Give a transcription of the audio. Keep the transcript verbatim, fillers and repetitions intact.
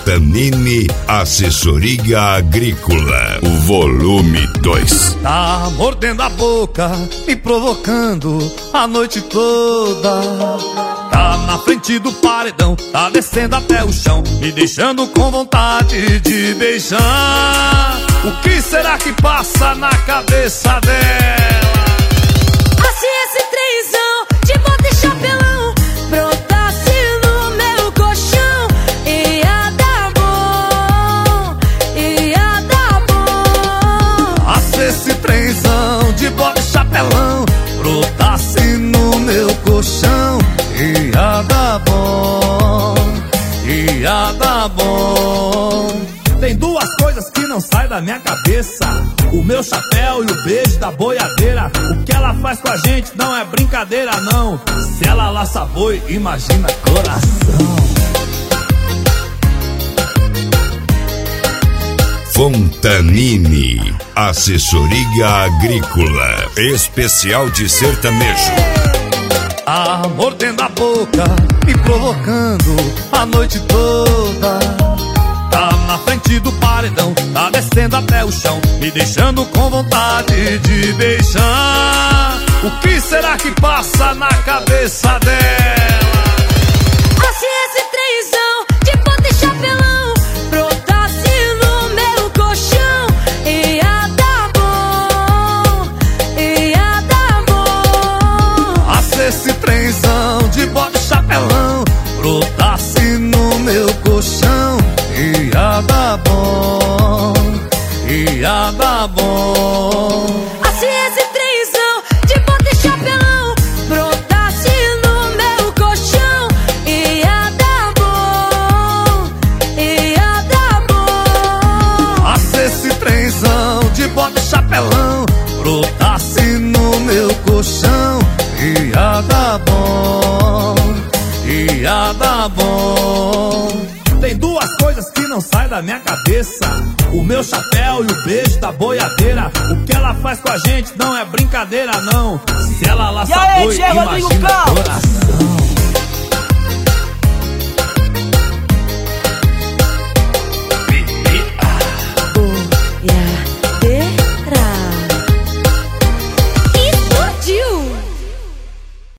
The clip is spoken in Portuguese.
Fontanini Assessoria Agrícola, o volume dois. Tá mordendo a boca, me provocando a noite toda. Tá na frente do paredão, tá descendo até o chão, me deixando com vontade de beijar. O que será que passa na cabeça dela? Se esse trenzão de bota e chapelão brotasse no meu colchão, ia dar bom, ia dar bom. Ah, se esse trenzão de bota e chapelão brotasse no meu colchão, ia dar bom, ia dar bom. Tem duas coisas que não saem da minha cabeça: o meu chapéu e o beijo da boiadeira. O que ela faz com a gente não é brincadeira, não. Se ela laça boi, imagina coração. Fontanini Assessoria Agrícola, especial de sertanejo. Ah, mordendo a boca, me provocando a noite toda. Tá na frente do paredão, tá descendo até o chão, me deixando com vontade de beijar. O que será que passa na cabeça dela? Ah, se esse trenzão de bota e chapelão brotasse no meu colchão, ia dar bom, ia dar bom. Ah, se esse trenzão de bota e chapelão brotasse no meu colchão, ia dar bom, ia dar bom. Ah, se esse trenzão de bota e chapelão brotasse no meu colchão, ia dar bom, ia dar bom. Ah, se esse trenzão de bota e chapelão brotasse no meu colchão, ia dar bom, ia dar bom. Tem duas coisas que não saem da minha cabeça: o meu chapéu e o beijo da boiadeira. O que ela faz com a gente não é brincadeira, não. Se ela laça boi, imagina coração.